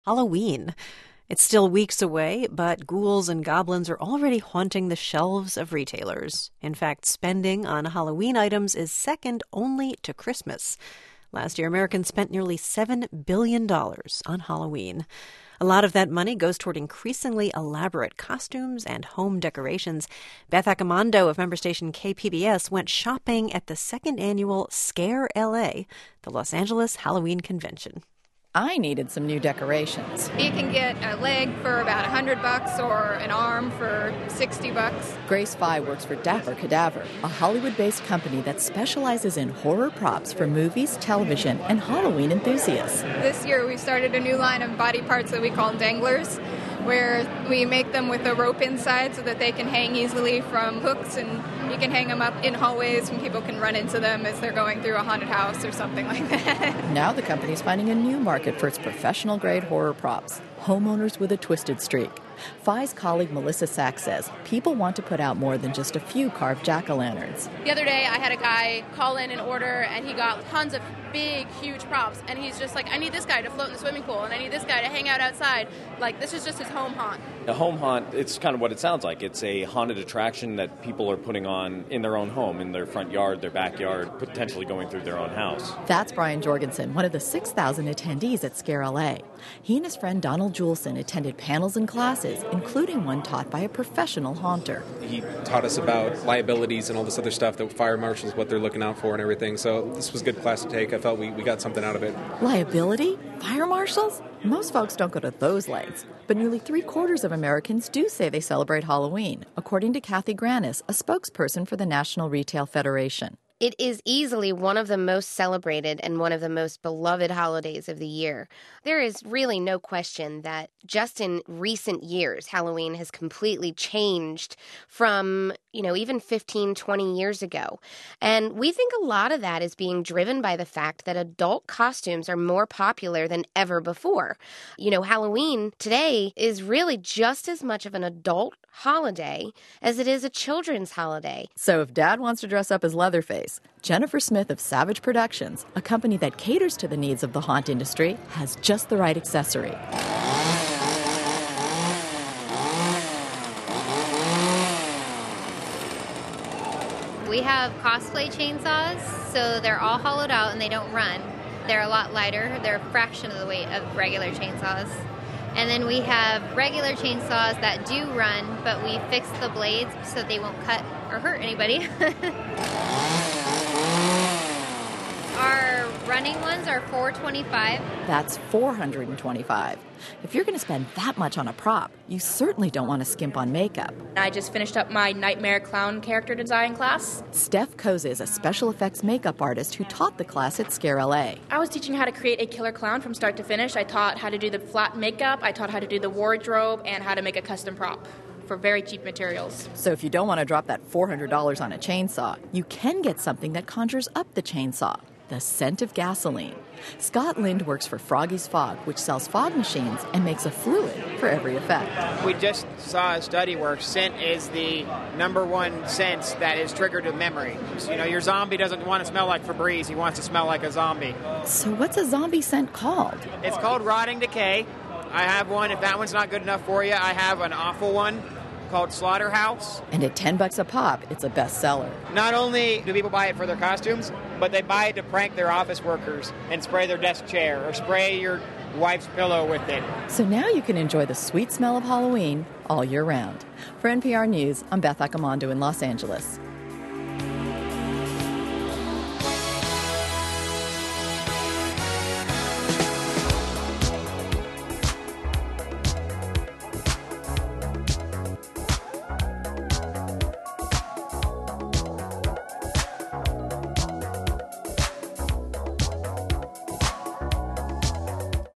Halloween. It's still weeks away, but ghouls and goblins are already haunting the shelves of retailers. In fact, spending on Halloween items is second only to Christmas. Last year, Americans spent nearly $7 billion on Halloween. A lot of that money goes toward increasingly elaborate costumes and home decorations. Beth Accomando of member station KPBS went shopping at the second annual Scare LA, the Los Angeles Halloween convention. I needed some new decorations. You can get a leg for about $100 or an arm for $60. Grace Fye works for Dapper Cadaver, a Hollywood-based company that specializes in horror props for movies, television, and Halloween enthusiasts. This year we started a new line of body parts that we call danglers, where we make them with a rope inside so that they can hang easily from hooks, and you can hang them up in hallways and people can run into them as they're going through a haunted house or something like that. Now the company's finding a new market for its professional-grade horror props, homeowners with a twisted streak. Fye's colleague Melissa Sachs says people want to put out more than just a few carved jack-o'-lanterns. The other day I had a guy call in an order and he got tons of big, huge props, and he's just like, I need this guy to float in the swimming pool, and I need this guy to hang out outside. Like, this is just his home haunt. A home haunt, it's kind of what it sounds like. It's a haunted attraction that people are putting on in their own home, in their front yard, their backyard, potentially going through their own house. That's Brian Jorgensen, one of the 6,000 attendees at Scare LA. He and his friend Donald Juleson attended panels and classes, including one taught by a professional haunter. He taught us about liabilities and all this other stuff, that fire marshals, what they're looking out for and everything. So this was a good class to take. I felt we got something out of it. Liability? Fire marshals? Most folks don't go to those lengths, but nearly 3/4 of Americans do say they celebrate Halloween, according to Kathy Granis, a spokesperson for the National Retail Federation. It is easily one of the most celebrated and one of the most beloved holidays of the year. There is really no question that just in recent years, Halloween has completely changed from, even 15, 20 years ago. And we think a lot of that is being driven by the fact that adult costumes are more popular than ever before. Halloween today is really just as much of an adult holiday as it is a children's holiday. So if Dad wants to dress up as Leatherface, Jennifer Smith of Savage Productions, a company that caters to the needs of the haunt industry, has just the right accessory. We have cosplay chainsaws, so they're all hollowed out and they don't run. They're a lot lighter. They're a fraction of the weight of regular chainsaws. And then we have regular chainsaws that do run, but we fix the blades so they won't cut or hurt anybody. Our running ones are $425. That's $425. If you're going to spend that much on a prop, you certainly don't want to skimp on makeup. I just finished up my Nightmare Clown character design class. Steph Koza is a special effects makeup artist who taught the class at Scare LA. I was teaching how to create a killer clown from start to finish. I taught how to do the flat makeup, I taught how to do the wardrobe, and how to make a custom prop for very cheap materials. So if you don't want to drop that $400 on a chainsaw, you can get something that conjures up the chainsaw. The scent of gasoline. Scott Lind works for Froggy's Fog, which sells fog machines and makes a fluid for every effect. We just saw a study where scent is the number one sense that is triggered with memory. So, your zombie doesn't want to smell like Febreze. He wants to smell like a zombie. So what's a zombie scent called? It's called Rotting Decay. I have one. If that one's not good enough for you, I have an awful one called Slaughterhouse. And at $10 a pop, it's a bestseller. Not only do people buy it for their costumes, but they buy it to prank their office workers and spray their desk chair or spray your wife's pillow with it. So now you can enjoy the sweet smell of Halloween all year round. For NPR News, I'm Beth Accomando in Los Angeles.